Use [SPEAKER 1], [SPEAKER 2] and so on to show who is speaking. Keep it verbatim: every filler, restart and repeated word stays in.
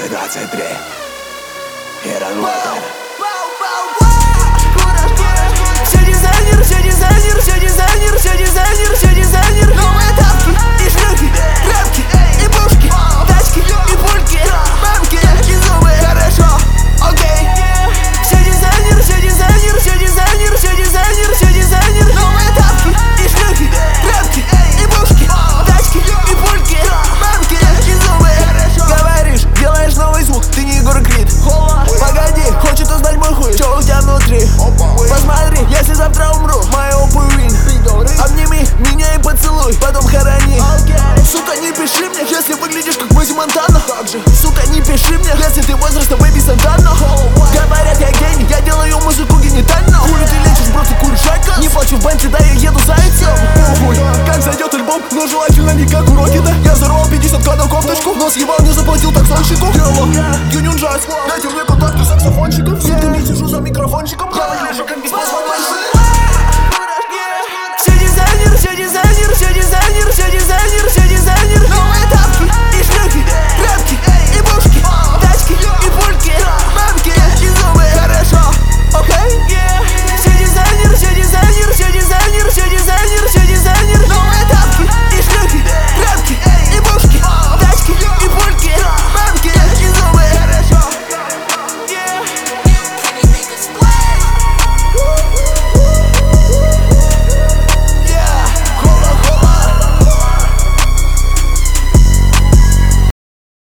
[SPEAKER 1] двадцать двадцать три. Иранватер.
[SPEAKER 2] Все дизайнер, все дизайнер, все дизайнер, все дизайнер, все дизайнер. Новые тапки и шлюхи, крабки и пушки, тачки и пульки, мамки и зубы. Хорошо, окей. Все дизайнер, все дизайнер, все дизайнер, все дизайнер, все дизайнер. Новые тапки и шлюхи, крабки и пушки, тачки и пульки, мамки и зубы. Говоришь, делаешь новый звук, ты не Егор Крид. Погоди, хочет узнать мой хуй, что у тебя внутри. Посмотри, если завтра умру, my open win. Обними меня и поцелуй, потом хорони. Сука, не пиши мне, если выглядишь как Бэзи Монтана. Сука, не пиши мне, если ты возраста Бэби Сантана. Говорят, я гений, я делаю музыку генитально. Хули ты лечишь, бро, ты куришь шайка. Не плачу в бенце, да я еду зайцем. Похуй, как зайдет альбом, но желательно не как у Рокета. Я взорвал пятьдесят кадр кофточку, но съебал, не заплатил таксонщику. Юнин Джаз, дайте мне контакты саксофонщиков. Я не сижу за микрофончиком.